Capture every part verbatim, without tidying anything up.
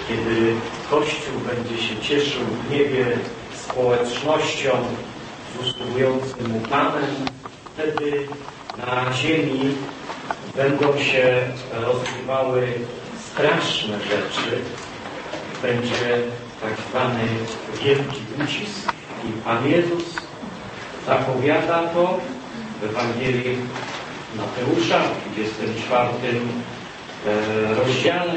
kiedy Kościół będzie się cieszył w niebie społecznością z usługującym mu Panem, wtedy na ziemi będą się rozgrywały straszne rzeczy. Będzie tak zwany wielki ucisk i Pan Jezus zapowiada to w Ewangelii Mateusza w dwudziestym czwartym rozdziale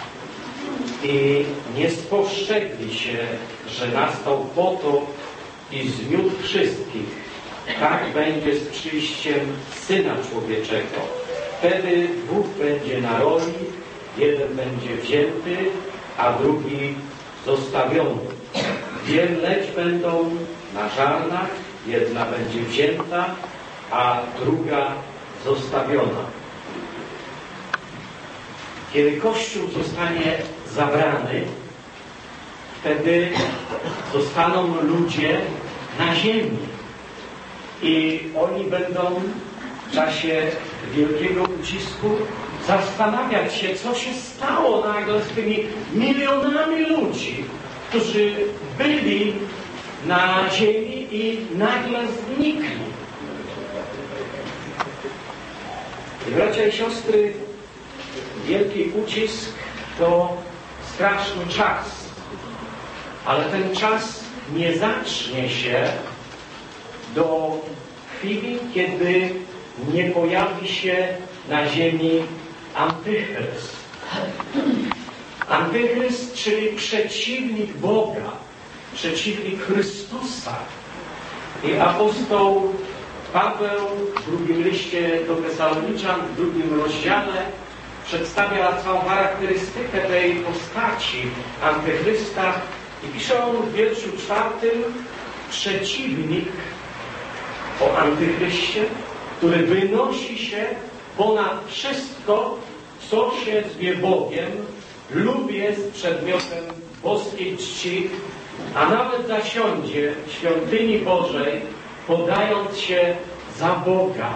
i nie spostrzegli się, że nastał potop i zmiótł wszystkich. Tak będzie z przyjściem Syna Człowieczego. Wtedy dwóch będzie na roli, jeden będzie wzięty, a drugi zostawiony. Dwie mleć będą na żarnach, jedna będzie wzięta, a druga zostawiona. Kiedy Kościół zostanie zabrany, wtedy zostaną ludzie na ziemi. I oni będą w czasie wielkiego ucisku zastanawiać się, co się stało nagle z tymi milionami ludzi, którzy byli na ziemi i nagle znikli. I bracia i siostry, wielki ucisk to straszny czas. Ale ten czas nie zacznie się do chwili, kiedy nie pojawi się na ziemi Antychryst. Antychryst, czyli przeciwnik Boga, przeciwnik Chrystusa. I apostoł Paweł w drugim liście do Tesaloniczan, w drugim rozdziale przedstawia całą charakterystykę tej postaci Antychrysta i pisze on w wierszu czwartym: przeciwnik o Antychryście, który wynosi się ponad wszystko, co się zwie Bogiem lub jest przedmiotem boskiej czci, a nawet zasiądzie w świątyni Bożej, podając się za Boga.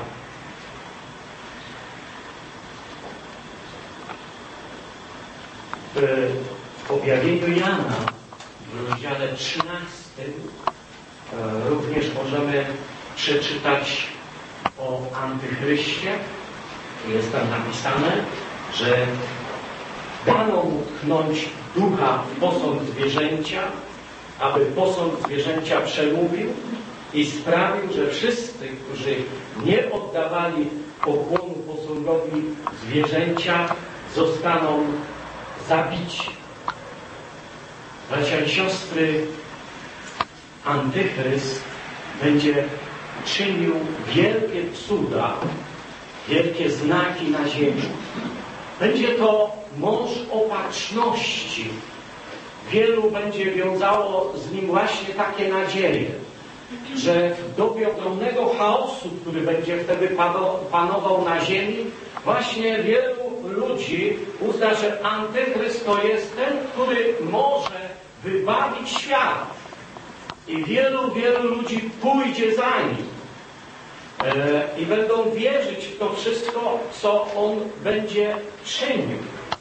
W objawieniu Jana w rozdziale trzynastym również możemy przeczytać o Antychryście. Jest tam napisane, że dano mu tchnąć ducha w posąg zwierzęcia, aby posąg zwierzęcia przemówił i sprawił, że wszyscy, którzy nie oddawali pokłonu posągowi zwierzęcia, zostaną zabici. Bracia i siostry, Antychryst będzie czynił wielkie cuda, wielkie znaki na ziemi. Będzie to mąż opatrzności. Wielu będzie wiązało z nim właśnie takie nadzieje, że w dobie ogromnego chaosu, który będzie wtedy panował na ziemi, właśnie wielu ludzi uzna, że Antychryst to jest ten, który może wybawić świat. I wielu, wielu ludzi pójdzie za nim. E, I będą wierzyć w to wszystko, co on będzie czynił.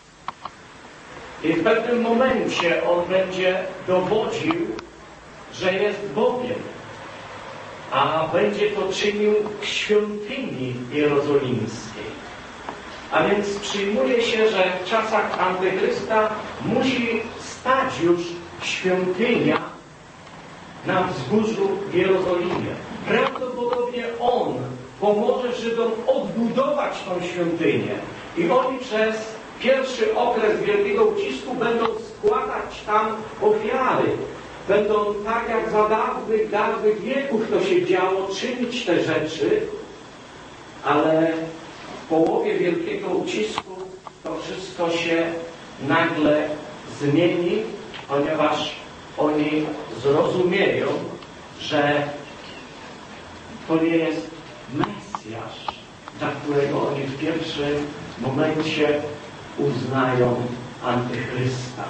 I w pewnym momencie on będzie dowodził, że jest Bogiem. A będzie to czynił w świątyni jerozolimskiej. A więc przyjmuje się, że w czasach Antychrysta musi stać już świątynia na wzgórzu w Jerozolimie. Prawdopodobnie on pomoże Żydom odbudować tą świątynię. I oni przez pierwszy okres wielkiego ucisku będą składać tam ofiary. Będą tak jak za dawnych, dawnych wieków to się działo, czynić te rzeczy, ale w połowie wielkiego ucisku to wszystko się nagle zmieni, ponieważ oni zrozumieją, że to nie jest Mesjasz, za którego oni w pierwszym momencie uznają Antychrysta.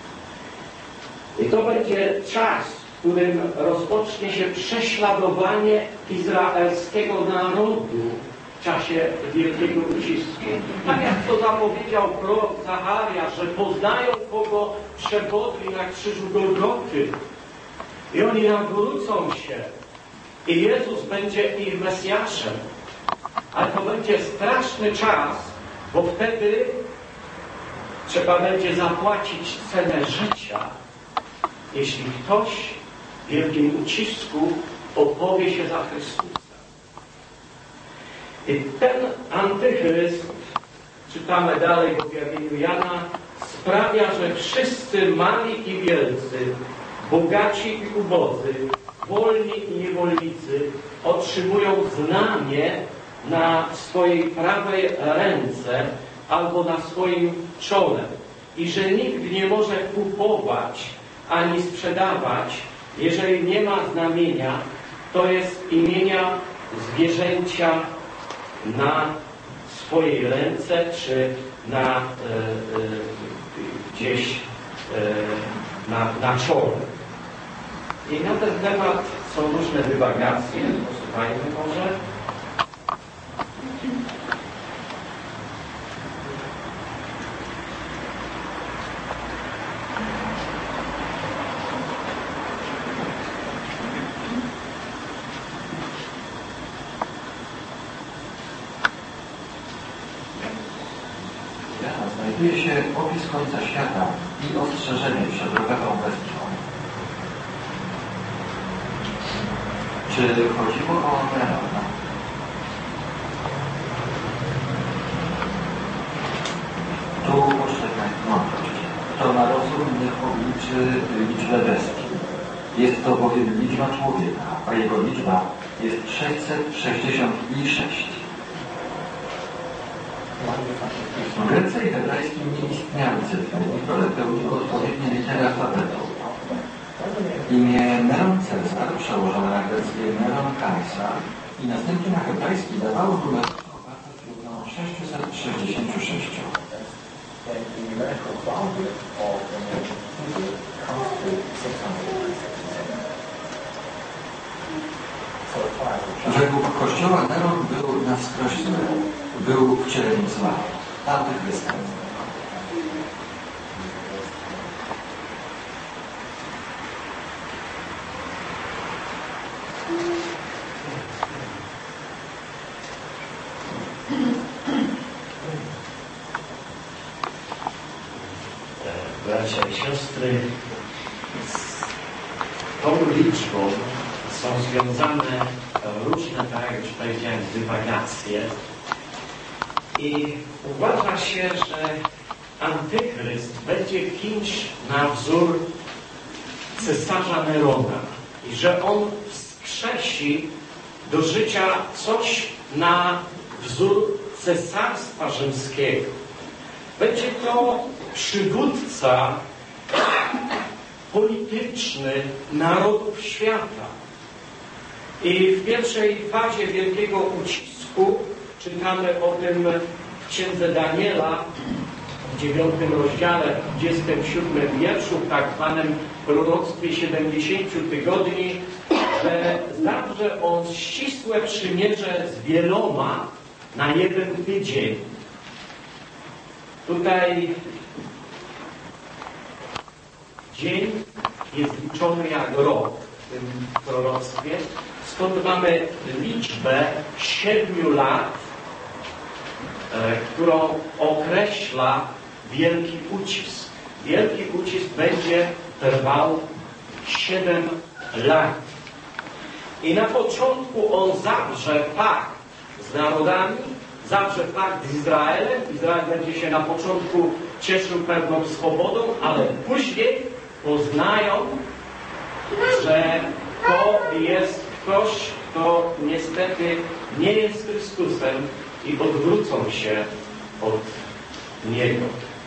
I to będzie czas, w którym rozpocznie się prześladowanie izraelskiego narodu w czasie wielkiego ucisku. Tak jak to zapowiedział prorok Zachariasz, że poznają, kogo przewodni na krzyżu Golgoty. I oni nawrócą się. I Jezus będzie ich Mesjaszem. Ale to będzie straszny czas, bo wtedy trzeba będzie zapłacić cenę życia, jeśli ktoś w wielkim ucisku opowie się za Chrystusa. I ten antychryst, czytamy dalej w objawieniu Jana, sprawia, że wszyscy mali i wielcy, bogaci i ubodzy, wolni i niewolnicy otrzymują znamię na swojej prawej ręce albo na swoim czole i że nikt nie może kupować ani sprzedawać, jeżeli nie ma znamienia, to jest imienia zwierzęcia na swojej ręce czy na e, e, gdzieś e, na, na czole. I na ten temat są różne dywagacje. Posłuchajmy może. Znajduje się opis końca świata i ostrzeżenie przed robotą bestią. Czy chodziło o Nerona? Tu potrzebna jest mądrość. Kto ma rozum, niech obliczy liczbę bestii. Jest to bowiem liczba człowieka, a jego liczba jest sześćset sześćdziesiąt sześć. W Grece i hebrajskim nie istniały cyfry i prolek pełnił odpowiednie litery alfabetu. Imię Neron Cezar przełożone na greckie Neron Kaisar i następnie na hebrajski dawało numeryczną wartość równą sześćset sześćdziesiąt sześć. Według Kościoła Neron był na wskroś zły. Był wcieleniem zła, antychrystem. Bracia i siostry, z tą liczbą są związane różne, tak jak już powiedziałem, dywagacje. I uważa się, że antychryst będzie kimś na wzór cesarza Nerona i że on wskrzesi do życia coś na wzór cesarstwa rzymskiego. Będzie to przywódca polityczny narodów świata. I w pierwszej fazie wielkiego ucisku czytamy o tym w Księdze Daniela w dziewiątym rozdziale, dwudziestym siódmym wierszu, w tak zwanym proroctwie siedemdziesięciu tygodni, że zawrze on ścisłe przymierze z wieloma na jeden tydzień. Tutaj dzień jest liczony jak rok w tym proroctwie. Stąd mamy liczbę siedmiu lat, e, którą określa wielki ucisk. Wielki ucisk będzie trwał siedem lat. I na początku on zawrze pakt z narodami, zawrze pakt z Izraelem. Izrael będzie się na początku cieszył pewną swobodą, ale później poznają, że to jest ktoś, kto niestety nie jest Chrystusem i odwrócą się od Niego.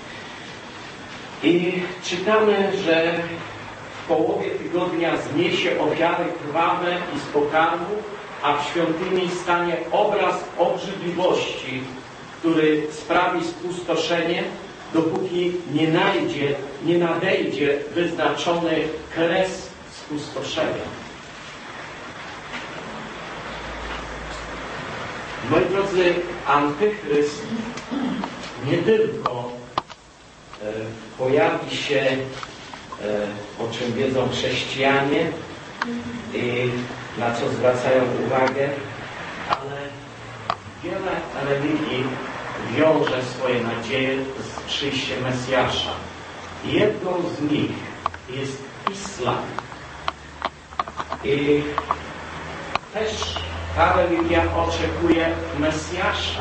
I czytamy, że w połowie tygodnia zniesie ofiary krwawe i z pokarmu, a w świątyni stanie obraz obrzydliwości, który sprawi spustoszenie, dopóki nie najdzie, nie nadejdzie wyznaczony kres spustoszenia. Moi drodzy, Antychryst nie tylko e, pojawi się, e, o czym wiedzą chrześcijanie i na co zwracają uwagę, ale wiele religii wiąże swoje nadzieje z przyjściem Mesjasza. Jedną z nich jest islam. I też ta religia oczekuje Mesjasza.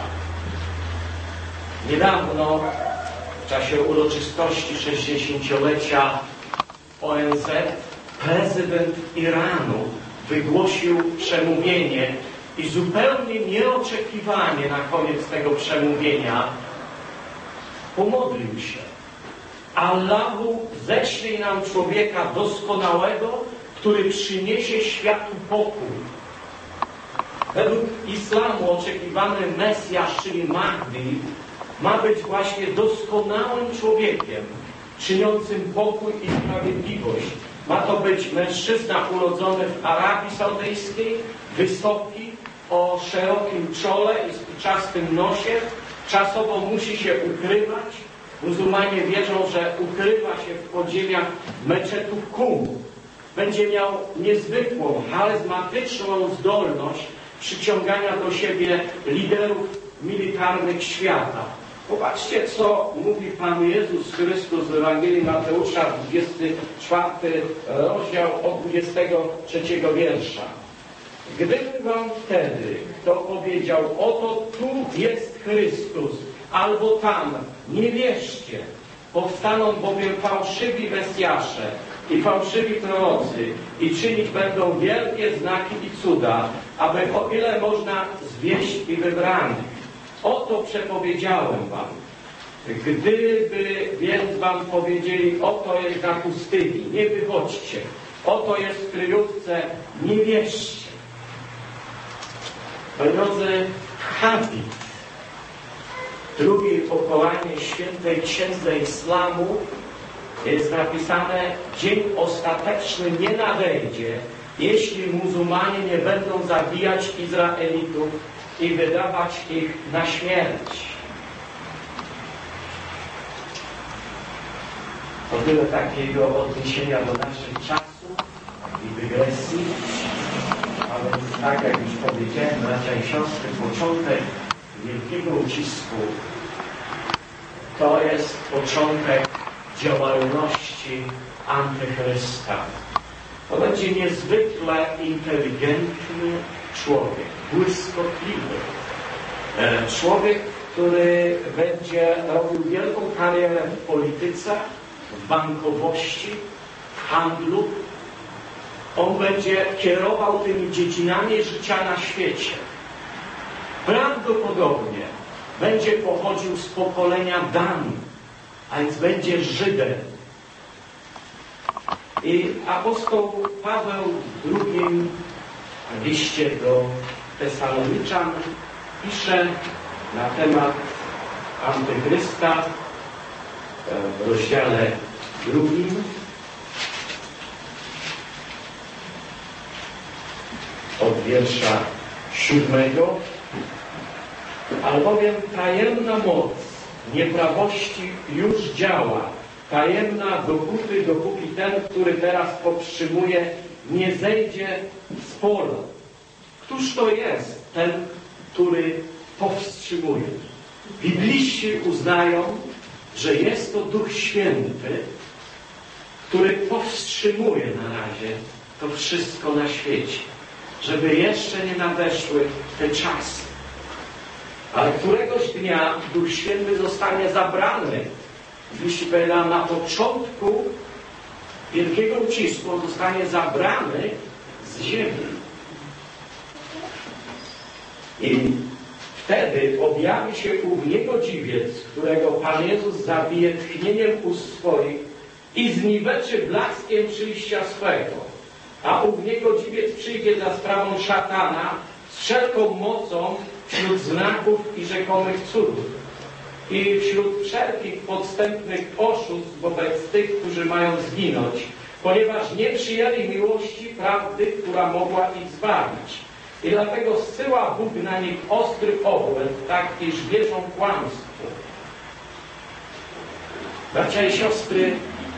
Niedawno, w czasie uroczystości sześćdziesięciolecia O N Z, prezydent Iranu wygłosił przemówienie i zupełnie nieoczekiwanie na koniec tego przemówienia pomodlił się. Allahu, ześlij nam człowieka doskonałego, który przyniesie światu pokój. Według islamu oczekiwany Mesjasz, czyli Mahdi, ma być właśnie doskonałym człowiekiem, czyniącym pokój i sprawiedliwość. Ma to być mężczyzna urodzony w Arabii Saudyjskiej, wysoki, o szerokim czole i spiczastym nosie. Czasowo musi się ukrywać. Muzułmanie wierzą, że ukrywa się w podziemiach meczetu Kum. Będzie miał niezwykłą, charyzmatyczną zdolność przyciągania do siebie liderów militarnych świata. Popatrzcie, co mówi Pan Jezus Chrystus w Ewangelii Mateusza, dwudziesty czwarty rozdział od dwudziestego trzeciego wiersza. Gdyby wam wtedy kto powiedział, oto tu jest Chrystus, albo tam, nie wierzcie. Powstaną bowiem fałszywi Mesjasze i fałszywi prorocy i czynić będą wielkie znaki i cuda, aby o ile można zwieść i wybranych. Oto przepowiedziałem wam. Gdyby więc wam powiedzieli, oto jest na pustyni, nie wychodźcie. Oto jest w kryjówce, nie wierzcie. Moi drodzy, hadith, drugie pokolenie świętej księdze islamu, jest napisane, dzień ostateczny nie nadejdzie, jeśli muzułmanie nie będą zabijać Izraelitów i wydawać ich na śmierć. To tyle takiego odniesienia do naszych czasów i dygresji. Ale tak jak już powiedziałem, bracia i siostry, początek wielkiego ucisku to jest początek działalności Antychrysta. To będzie niezwykle inteligentny człowiek, błyskotliwy. Człowiek, który będzie robił wielką karierę w polityce, w bankowości, w handlu. On będzie kierował tymi dziedzinami życia na świecie. Prawdopodobnie będzie pochodził z pokolenia Dan, a więc będzie Żydem. I apostoł Paweł w drugim liście do Tesaloniczan pisze na temat Antychrysta w rozdziale drugim. Od wiersza siódmego. Albowiem tajemna moc nieprawości już działa. Tajemna dopóty, dopóki ten, który teraz powstrzymuje, nie zejdzie z pola. Któż to jest ten, który powstrzymuje? Bibliści uznają, że jest to Duch Święty, który powstrzymuje na razie to wszystko na świecie, żeby jeszcze nie nadeszły te czasy. Ale któregoś dnia Duch Święty zostanie zabrany. Jeśli powiedziałem, na początku wielkiego ucisku on zostanie zabrany z ziemi. I wtedy objawi się ów niegodziwiec, którego Pan Jezus zabije tchnieniem ust swoich i zniweczy blaskiem przyjścia swego. A ów niegodziwiec przyjdzie za sprawą szatana z wszelką mocą wśród znaków i rzekomych cudów i wśród wszelkich podstępnych oszustw wobec tych, którzy mają zginąć, ponieważ nie przyjęli miłości prawdy, która mogła ich zbawić. I dlatego zsyła Bóg na nich ostry obłęd, tak iż wierzą kłamstwu. Bracia i siostry,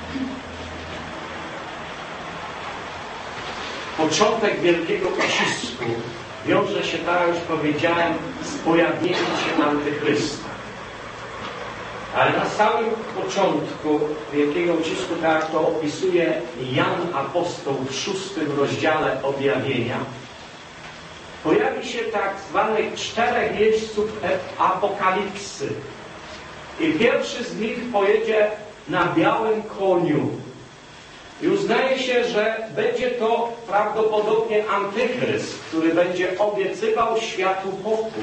początek wielkiego ucisku wiąże się, tak jak już powiedziałem, z pojawieniem się Antychrysta. Ale na samym początku wielkiego ucisku, tak jak to opisuje Jan Apostoł w szóstym rozdziale objawienia, pojawi się tak zwanych czterech jeźdźców apokalipsy. I pierwszy z nich pojedzie na białym koniu. I uznaje się, że będzie to prawdopodobnie Antychryst, który będzie obiecywał światu pokój.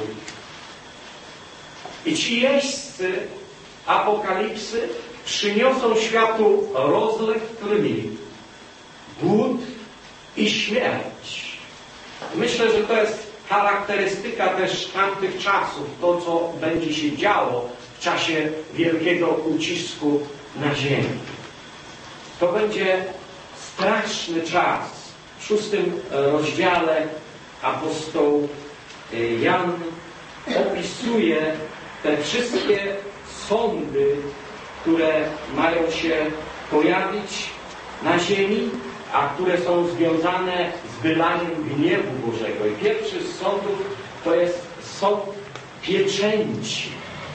I ci jeźdźcy apokalipsy przyniosą światu rozlew krwi, głód i śmierć. Myślę, że to jest charakterystyka też tamtych czasów, to co będzie się działo w czasie wielkiego ucisku na ziemi. To będzie straszny czas. W szóstym rozdziale apostoł Jan opisuje te wszystkie sądy, które mają się pojawić na ziemi, a które są związane z wylaniem gniewu Bożego. I pierwszy z sądów to jest sąd pieczęci.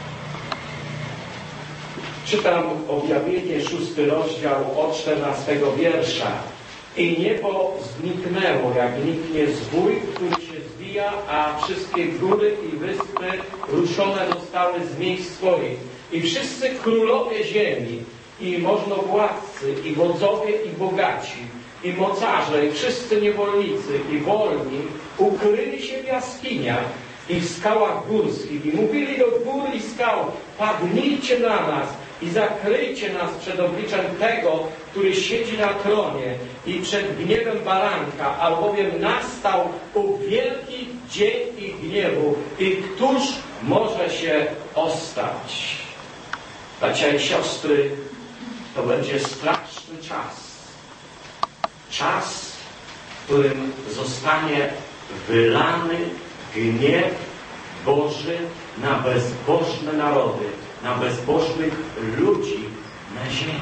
Czytam objawienie, szósty rozdział od czternastego wiersza. I niebo zniknęło, jak niknie zwój, który się zwija, a wszystkie góry i wyspy ruszone zostały z miejsc swoich. I wszyscy królowie ziemi, i możnowładcy, i wodzowie, i bogaci, i mocarze, i wszyscy niewolnicy, i wolni, ukryli się w jaskiniach i w skałach górskich, i mówili do gór i skał: padnijcie na nas i zakryjcie nas przed obliczem tego, który siedzi na tronie, i przed gniewem baranka, albowiem nastał ów wielki dzień ich gniewu, i któż może się ostać? Bracia i siostry, to będzie straszny czas. Czas, w którym zostanie wylany gniew Boży na bezbożne narody, na bezbożnych ludzi na ziemi.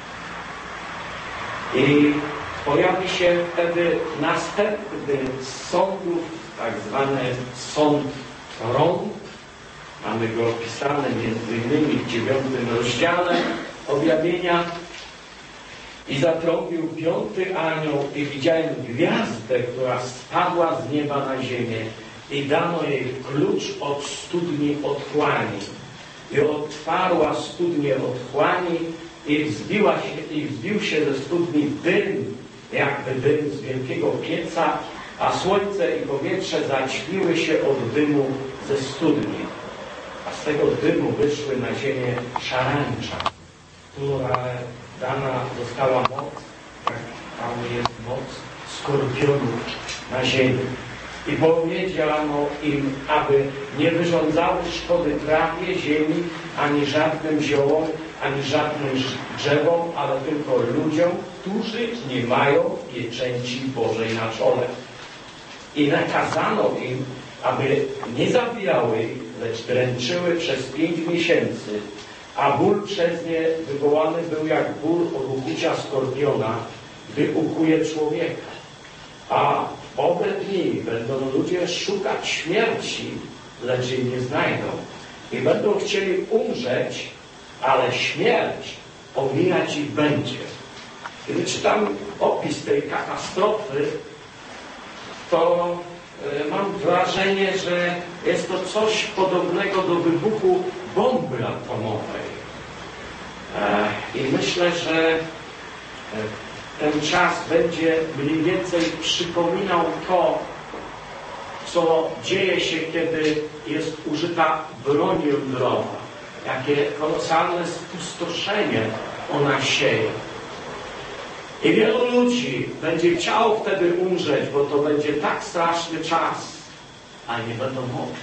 I pojawi się wtedy następny z sądów, tak zwany sąd trąb. Mamy go opisane między innymi w dziewiątym rozdziale objawienia. I zatrąbił piąty anioł i widziałem gwiazdę, która spadła z nieba na ziemię, i dano jej klucz od studni otchłani. I otwarła studnię otchłani i wzbiła się, i wzbił się ze studni dym, jakby dym z wielkiego pieca, a słońce i powietrze zaćmiły się od dymu ze studni. A z tego dymu wyszły na ziemię szarańcza, która dana została moc, jak tam jest moc skorpionów na ziemi. I powiedziano im, aby nie wyrządzały szkody trawie, ziemi, ani żadnym ziołom, ani żadnym drzewom, ale tylko ludziom, którzy nie mają pieczęci Bożej na czole. I nakazano im, aby nie zabijały, lecz dręczyły przez pięć miesięcy, a ból przez nie wywołany był jak ból od ukucia skorpiona, gdy ukuje człowieka. A w owe dni będą ludzie szukać śmierci, lecz jej nie znajdą. I będą chcieli umrzeć, ale śmierć omijać ich będzie. Kiedy czytam opis tej katastrofy, to y, mam wrażenie, że jest to coś podobnego do wybuchu bomby atomowej. E, I myślę, że ten czas będzie mniej więcej przypominał to, co dzieje się, kiedy jest użyta broń jądrowa. Jakie kolosalne spustoszenie ona sieje. I wielu ludzi będzie chciało wtedy umrzeć, bo to będzie tak straszny czas, a nie będą mogli.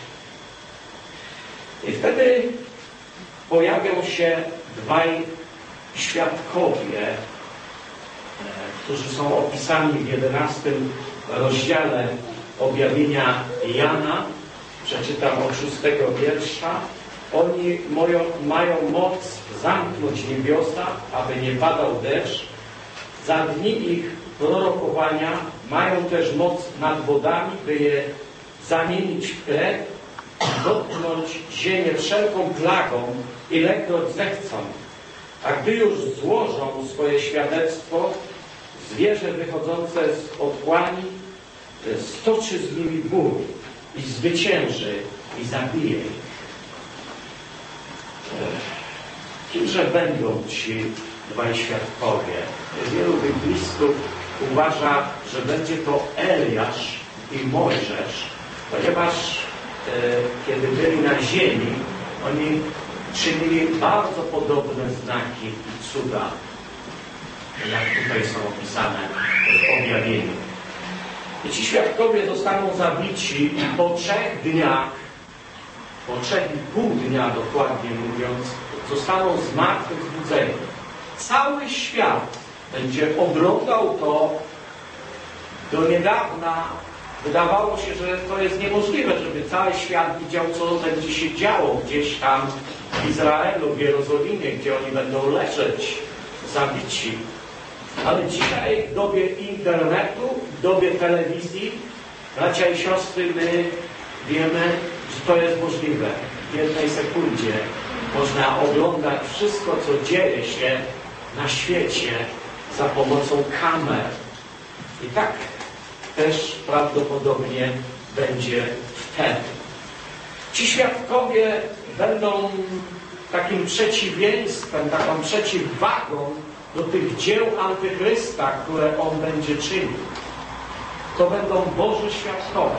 I wtedy pojawią się dwaj świadkowie, którzy są opisani w jedenastym rozdziale objawienia Jana, przeczytam od szóstego wiersza. Oni moją, mają moc zamknąć niebiosa, aby nie padał deszcz. Za dni ich prorokowania mają też moc nad wodami, by je zamienić w krew, dotknąć ziemię wszelką plagą, ilekroć zechcą. A gdy już złożą swoje świadectwo, zwierzę wychodzące z otchłani stoczy z nimi bój i zwycięży i zabije ich. Kimże będą ci dwaj świadkowie? Wielu biblistów uważa, że będzie to Eliasz i Mojżesz, ponieważ e, kiedy byli na ziemi, oni czynili bardzo podobne znaki i cuda, jak tutaj są opisane w objawieniu. I ci świadkowie zostaną zabici i po trzech dniach, po trzech i pół dnia dokładnie mówiąc, zostaną zmartwychwzbudzeni. Cały świat będzie oglądał to. Do niedawna wydawało się, że to jest niemożliwe, żeby cały świat widział, co będzie się działo gdzieś tam w Izraelu, w Jerozolimie, gdzie oni będą leżeć zabici. Ale dzisiaj w dobie internetu, w dobie telewizji, bracia i siostry, my wiemy, że to jest możliwe. W jednej sekundzie można oglądać wszystko, co dzieje się na świecie za pomocą kamer. I tak też prawdopodobnie będzie wtedy. Ci świadkowie będą takim przeciwieństwem, taką przeciwwagą do tych dzieł Antychrysta, które on będzie czynił. To będą Boży świadkowie.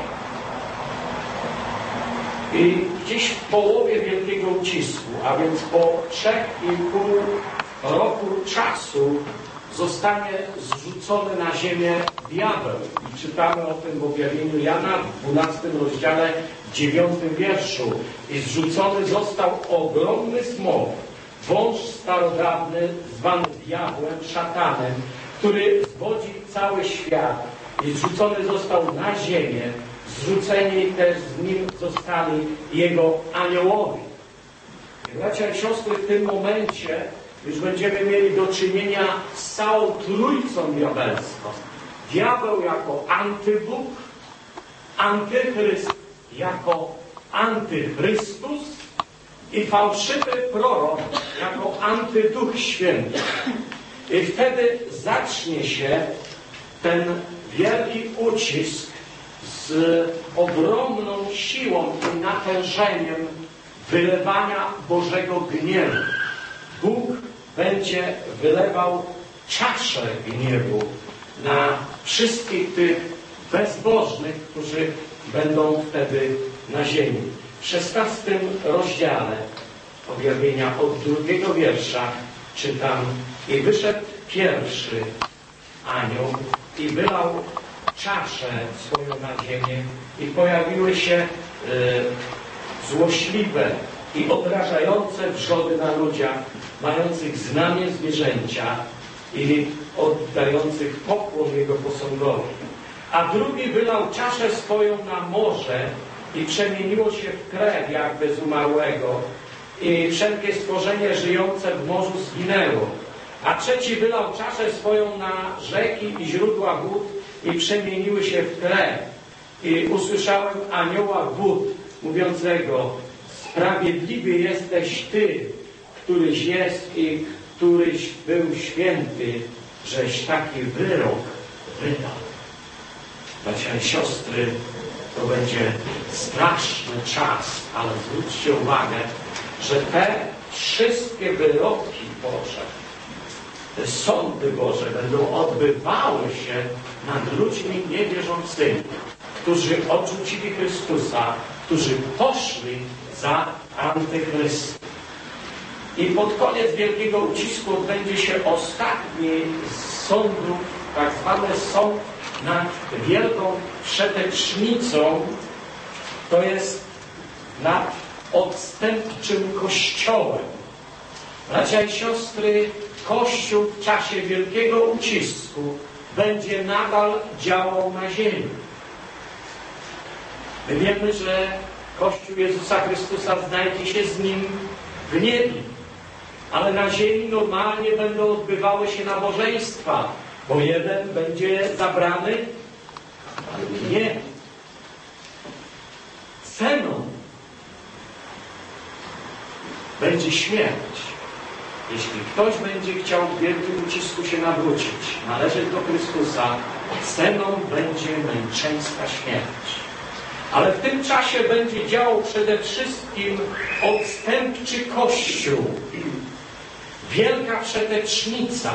I gdzieś w połowie wielkiego ucisku, a więc po trzech i pół roku czasu, zostanie zrzucony na ziemię diabeł. I czytamy o tym w objawieniu Jana w dwunastym rozdziale, dziewiątym wierszu. I zrzucony został ogromny smok, wąż starodawny, zwany diabłem, szatanem, który zwodzi cały świat. I zrzucony został na ziemię. Zrzuceni też z nim zostali jego aniołowie. Bracia i siostry, w tym momencie już będziemy mieli do czynienia z całą trójcą diabelską. Diabeł jako antybóg, antychryst jako antychrystus i fałszywy prorok jako antyduch święty. I wtedy zacznie się ten wielki ucisk z ogromną siłą i natężeniem wylewania Bożego gniewu. Bóg będzie wylewał czaszę gniewu na wszystkich tych bezbożnych, którzy będą wtedy na ziemi. W szesnastym rozdziale objawienia od drugiego wiersza czytam: i wyszedł pierwszy anioł i wylał czaszę swoją na ziemię i pojawiły się y, złośliwe i obrażające wrzody na ludziach, mających znamię zwierzęcia i oddających pokłon jego posągowi. A drugi wylał czaszę swoją na morze i przemieniło się w krew jak bez umarłego i wszelkie stworzenie żyjące w morzu zginęło. A trzeci wylał czaszę swoją na rzeki i źródła wód i przemieniły się w krew. I usłyszałem anioła wód mówiącego: sprawiedliwy jesteś Ty, któryś jest i któryś był święty, żeś taki wyrok wydał. Bracia i siostry, to będzie straszny czas, ale zwróćcie uwagę, że te wszystkie wyroki Boże, te sądy Boże będą odbywały się nad ludźmi niewierzącymi, którzy odrzucili Chrystusa, którzy poszli za Antychrystem. I pod koniec wielkiego ucisku odbędzie się ostatni z sądów, tak zwany sąd nad wielką wszetecznicą, to jest nad odstępczym Kościołem. Bracia i siostry, Kościół w czasie wielkiego ucisku będzie nadal działał na ziemi. My wiemy, że Kościół Jezusa Chrystusa znajdzie się z Nim w niebie. Ale na ziemi normalnie będą odbywały się nabożeństwa, bo jeden będzie zabrany, a drugi nie. Ceną będzie śmierć. Jeśli ktoś będzie chciał w wielkim ucisku się nawrócić, należeć do Chrystusa, ceną będzie męczeńska śmierć. Ale w tym czasie będzie działał przede wszystkim odstępczy Kościół. Wielka przetecznica.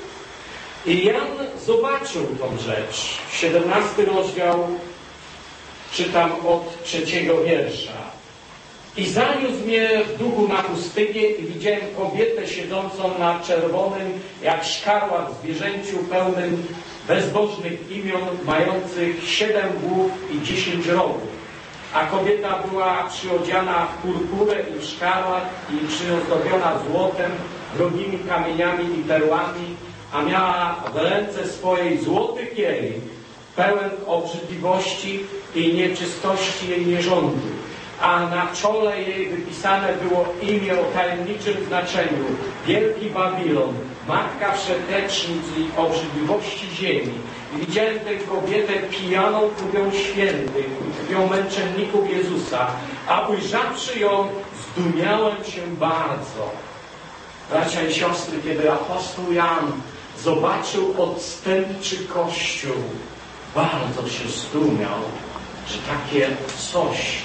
I Jan zobaczył tą rzecz. siedemnasty rozdział, czytam od trzeciego wiersza. I zaniósł mnie w duchu na pustynię i widziałem kobietę siedzącą na czerwonym, jak szkarłat zwierzęciu pełnym bezbożnych imion, mających siedem głów i dziesięć rogów. A kobieta była przyodziana w purpurę i w szkarłat i przyozdobiona złotem, drogimi kamieniami i perłami, a miała w ręce swojej złoty kielich, pełen obrzydliwości i nieczystości jej nierządu. A na czole jej wypisane było imię o tajemniczym znaczeniu: Wielki Babilon, matka przetecznic i obrzydliwości ziemi. I widziałem tę kobietę pijaną krwią świętych i krwią męczenników Jezusa, a ujrzawszy ją, zdumiałem się bardzo. Bracia i siostry, kiedy apostoł Jan zobaczył odstępczy Kościół, bardzo się zdumiał, że takie coś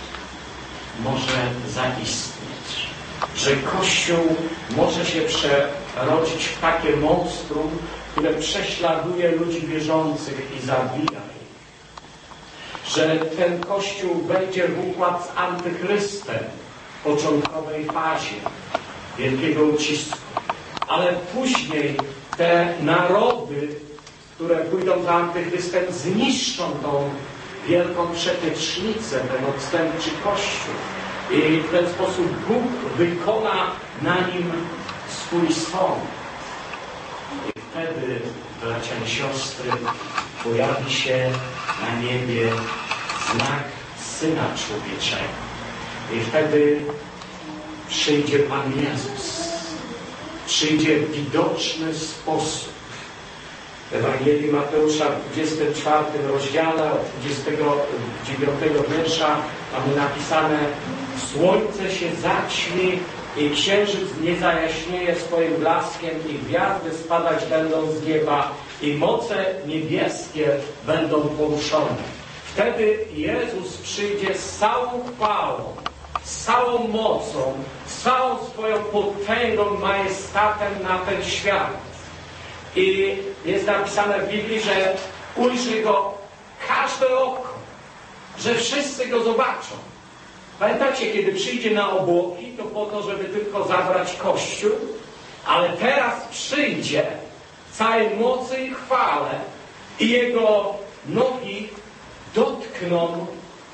może zaistnieć, że Kościół może się przerodzić w takie monstrum, które prześladuje ludzi wierzących i zabija ich. Że ten Kościół wejdzie w układ z Antychrystem w początkowej fazie wielkiego ucisku. Ale później te narody, które pójdą za Antychrystem, zniszczą tą wielką przetecznicę, ten odstępczy Kościół. I w ten sposób Bóg wykona na nim swój sąd. I wtedy, bracia i siostry, pojawi się na niebie znak Syna Człowieczego. I wtedy przyjdzie Pan Jezus. Przyjdzie w widoczny sposób. W Ewangelii Mateusza w dwudziestym czwartym rozdziale od dwudziestego dziewiątego wiersza mamy napisane: słońce się zaćmi i księżyc nie zajaśnieje swoim blaskiem i gwiazdy spadać będą z nieba i moce niebieskie będą poruszone. Wtedy Jezus przyjdzie z całą chwałą, z całą mocą, z całą swoją potęgą, majestatem na ten świat. I jest napisane w Biblii, że ujrzy go każde oko, że wszyscy go zobaczą. Pamiętacie, kiedy przyjdzie na obłoki, to po to, żeby tylko zabrać Kościół, ale teraz przyjdzie w całej mocy i chwale i jego nogi dotkną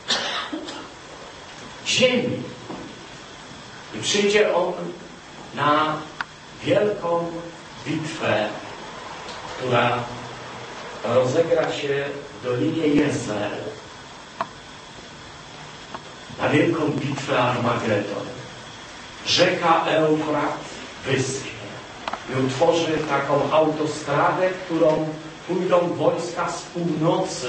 ziemi. I przyjdzie on na wielką bitwę, która rozegra się w Dolinie Jezreel. Na wielką bitwę Armagedon. Rzeka Eufrat wyschnie i utworzy taką autostradę, którą pójdą wojska z północy.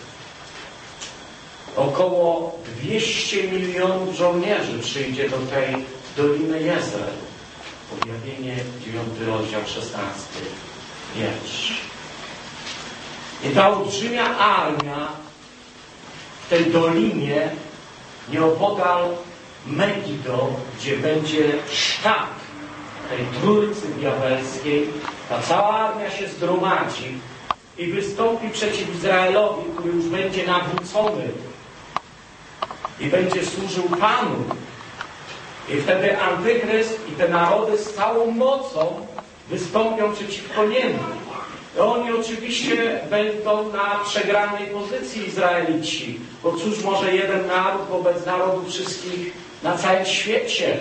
Około dwieście milionów żołnierzy przyjdzie do tej Doliny Jezreel. Objawienie, dziewiąty rozdział, szesnasty wiersz. I ta olbrzymia armia w tej dolinie, nieopodal Megido, gdzie będzie sztab tej trójcy diabelskiej, ta cała armia się zgromadzi i wystąpi przeciw Izraelowi, który już będzie nawrócony i będzie służył Panu. I wtedy Antychryst i te narody z całą mocą wystąpią przeciwko niemu. I oni oczywiście będą na przegranej pozycji, Izraelici, bo cóż może jeden naród wobec narodów wszystkich na całym świecie.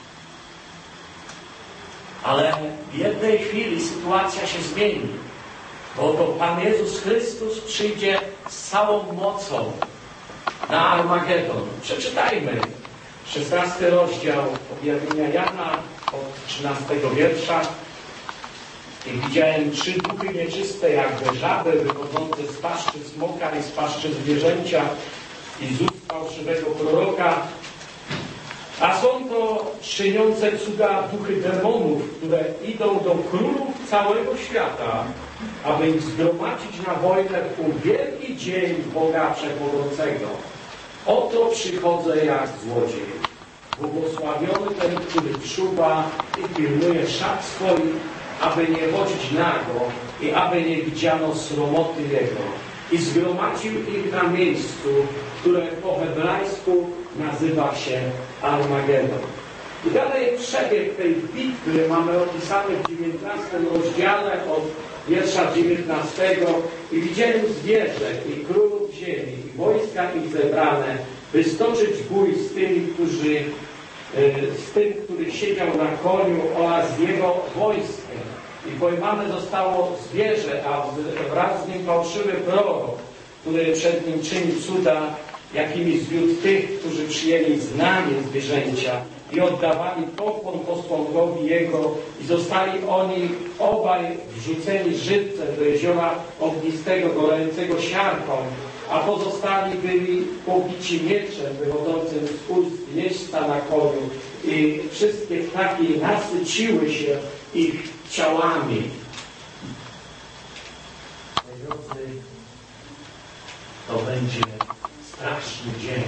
Ale w jednej chwili sytuacja się zmieni, bo to Pan Jezus Chrystus przyjdzie z całą mocą na Armagedon. Przeczytajmy szesnasty rozdział objawienia Jana od trzynastego wiersza. I widziałem trzy duchy nieczyste, jakby żaby, wychodzące z paszczy smoka i z paszczy zwierzęcia i z ust fałszywego proroka. A są to czyniące cuda duchy demonów, które idą do królów całego świata, aby ich zgromadzić na wojnę w wielki dzień Boga Wszechmogącego. Oto przychodzę jak złodziej. Błogosławiony ten, który czuwa i pilnuje szat swoich, aby nie chodzić nago i aby nie widziano sromoty Jego. I zgromadził ich na miejscu, które po hebrajsku nazywa się Armagedon. I dalej przebieg tej bitwy mamy opisany w dziewiętnastym rozdziale od wiersza dziewiętnastego. I widziałem zwierzę i królów ziemi i wojska ich zebrane, by stoczyć bój z tymi, którzy z tym, który siedział na koniu oraz z jego wojskiem. I pojmane zostało zwierzę, a wraz z nim fałszywy prorok, który przed nim czyni cuda, jakimi zwiódł tych, którzy przyjęli znamię zwierzęcia i oddawali pokłon posłankowi jego i zostali oni obaj wrzuceni żywcem do jeziora ognistego, gorącego siarką, a pozostali byli pobici mieczem wychodzącym z ust jeźdźca na koniu i wszystkie ptaki nasyciły się ich ciałami. Drodzy, to będzie straszny dzień.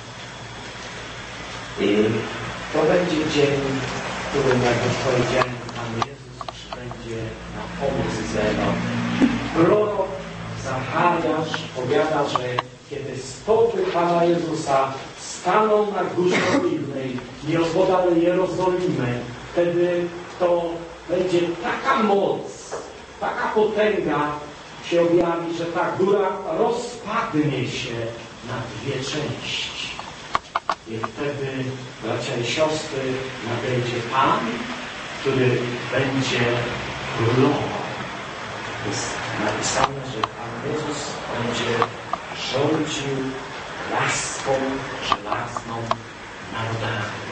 I to będzie dzień, w którym, jak już powiedziałem, Pan Jezus przybędzie na pomoc Izraelowi. Prorok Zachariasz powiada, że kiedy stopy Pana Jezusa staną na górze Oliwnej, nieopodal Jerozolimy, wtedy to będzie taka moc, taka potęga się objawi, że ta góra rozpadnie się na dwie części. I wtedy, bracia i siostry, nadejdzie Pan, który będzie królował. Jest napisane, że Pan Jezus będzie rządził laską żelazną narodami.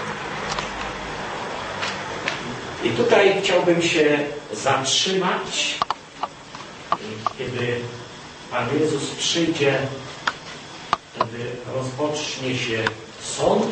I tutaj chciałbym się zatrzymać, kiedy Pan Jezus przyjdzie, wtedy rozpocznie się sąd,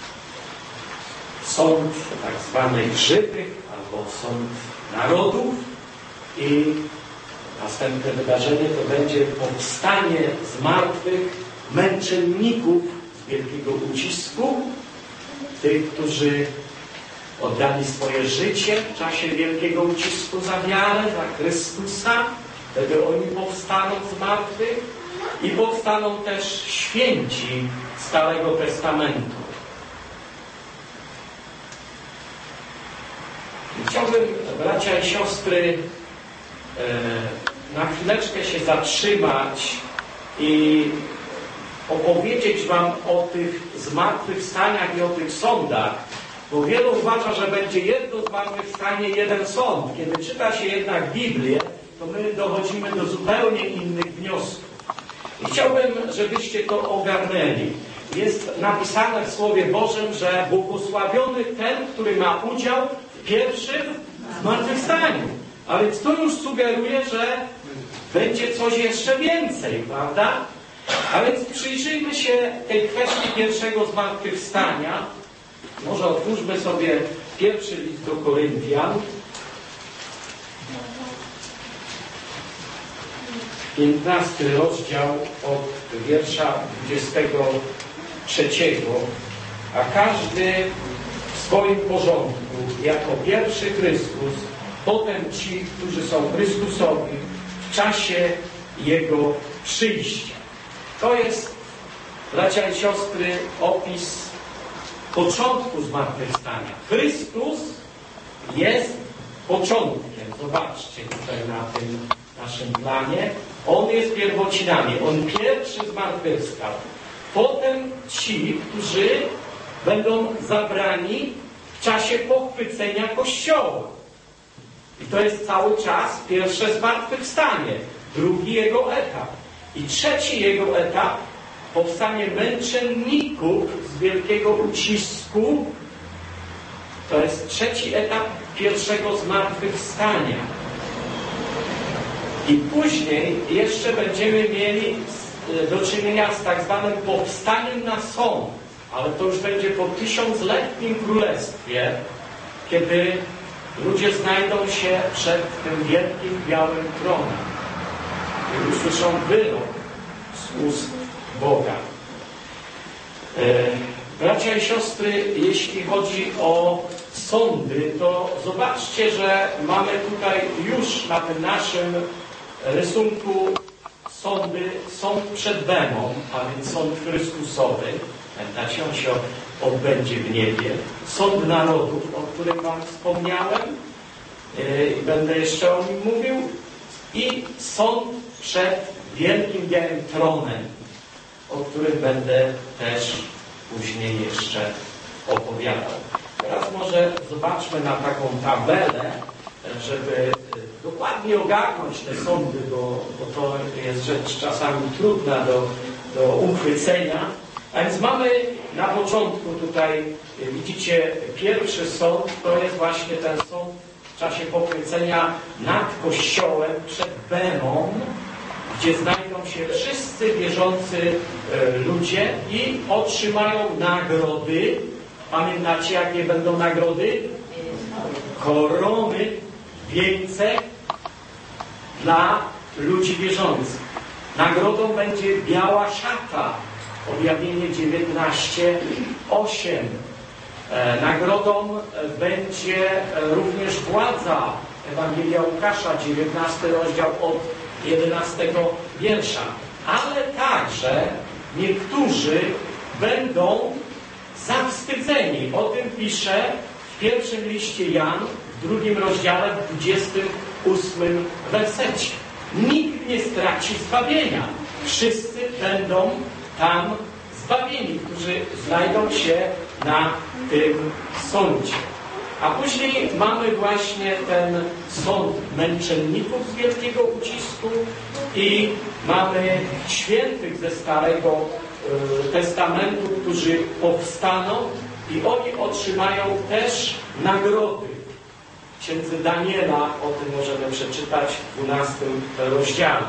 sąd tak zwanych żywych albo sąd narodów i następne wydarzenie to będzie powstanie z martwych męczenników z wielkiego ucisku, tych, którzy oddali swoje życie w czasie wielkiego ucisku za wiarę, za Chrystusa. Wtedy oni powstaną z martwych i powstaną też święci Starego Testamentu. I chciałbym, bracia i siostry, na chwileczkę się zatrzymać i opowiedzieć Wam o tych zmartwychwstaniach i o tych sądach. Bo wielu uważa, że będzie jedno zmartwychwstanie, jeden sąd. Kiedy czyta się jednak Biblię, to my dochodzimy do zupełnie innych wniosków. I chciałbym, żebyście to ogarnęli. Jest napisane w Słowie Bożym, że błogosławiony ten, który ma udział w pierwszym zmartwychwstaniu. Ale to już sugeruje, że będzie coś jeszcze więcej, prawda? A więc przyjrzyjmy się tej kwestii pierwszego zmartwychwstania. Może otwórzmy sobie pierwszy list do Koryntian. piętnasty rozdział od wiersza dwudziestego trzeciego. A każdy w swoim porządku, jako pierwszy Chrystus, potem ci, którzy są Chrystusowi w czasie Jego przyjścia. To jest, bracia i siostry, opis początku zmartwychwstania. Chrystus jest początkiem. Zobaczcie tutaj na tym naszym planie. On jest pierwocinami. On pierwszy zmartwychwstał. Potem ci, którzy będą zabrani w czasie pochwycenia Kościoła. I to jest cały czas pierwsze zmartwychwstanie. Drugi jego etap. I trzeci jego etap powstanie męczenników z wielkiego ucisku. To jest trzeci etap pierwszego zmartwychwstania. I później jeszcze będziemy mieli do czynienia z tak zwanym powstaniem na sąd, ale to już będzie po tysiącletnim królestwie, kiedy ludzie znajdą się przed tym wielkim białym tronem i usłyszą wyrok z ust Boga. Bracia i siostry, jeśli chodzi o sądy, to zobaczcie, że mamy tutaj już na tym naszym rysunku sądy, sąd przed Bemą, a więc sąd Chrystusowy. Pamiętacie, on się odbędzie w niebie. Sąd narodów, o którym wam wspomniałem i będę jeszcze o nim mówił. I sąd przed wielkim białym tronem, o którym będę też później jeszcze opowiadał. Teraz może zobaczmy na taką tabelę, żeby dokładnie ogarnąć te sądy, bo, bo to jest rzecz czasami trudna do, do uchwycenia. A więc mamy na początku tutaj, widzicie, pierwszy sąd, to jest właśnie ten sąd w czasie pochwycenia nad Kościołem przed Bemą, gdzie znajdą się wszyscy wierzący ludzie i otrzymają nagrody. Pamiętacie, jakie będą nagrody? Korony, wieńce dla ludzi wierzących. Nagrodą będzie biała szata. Objawienie dziewiętnaście, osiem. Nagrodą będzie również władza. Ewangelia Łukasza, dziewiętnasty rozdział od jedenastego wiersza. Ale także niektórzy będą zawstydzeni. O tym pisze w pierwszym liście Jan, w drugim rozdziale, w dwudziestym ósmym wersecie. Nikt nie straci zbawienia. Wszyscy będą tam zbawieni, którzy znajdą się na tym sądzie. A później mamy właśnie ten sąd męczenników z wielkiego ucisku i mamy świętych ze Starego y, Testamentu, którzy powstaną i oni otrzymają też nagrody. W księdze Daniela o tym możemy przeczytać w dwunastym rozdziale.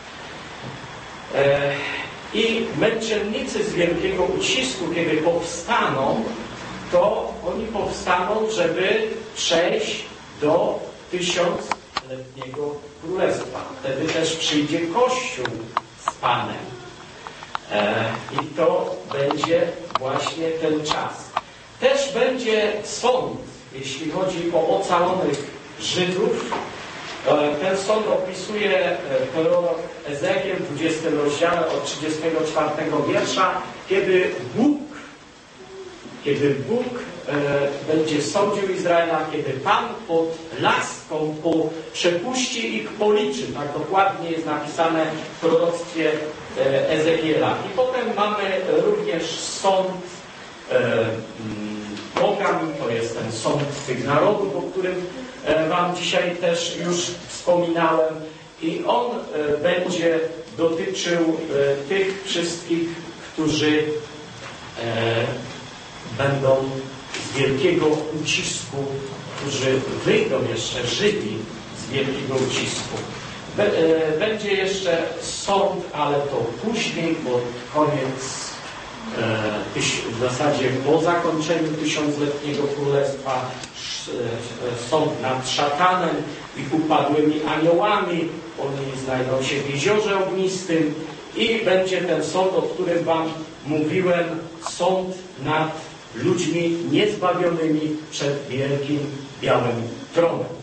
E, I męczennicy z wielkiego ucisku, kiedy powstaną, to oni powstaną, żeby przejść do tysiącletniego królestwa. Wtedy też przyjdzie Kościół z Panem. E, I to będzie właśnie ten czas. Też będzie sąd, jeśli chodzi o ocalonych Żydów. E, ten sąd opisuje prorok Ezechiel w dwudziestym rozdziale od trzydziestego czwartego wiersza, kiedy Bóg Kiedy Bóg e, będzie sądził Izraela, kiedy Pan pod laską po, przepuści ich, policzy. Tak dokładnie jest napisane w proroctwie e, Ezechiela. I potem mamy również sąd e, pogan, to jest ten sąd tych narodów, o którym e, wam dzisiaj też już wspominałem. I on e, będzie dotyczył e, tych wszystkich, którzy e, będą z wielkiego ucisku, którzy wyjdą jeszcze żywi z wielkiego ucisku. Będzie jeszcze sąd, ale to później, bo koniec, w zasadzie po zakończeniu tysiącletniego królestwa, sąd nad szatanem i upadłymi aniołami. Oni znajdą się w jeziorze ognistym i będzie ten sąd, o którym wam mówiłem, sąd nad ludźmi niezbawionymi przed wielkim białym tronem.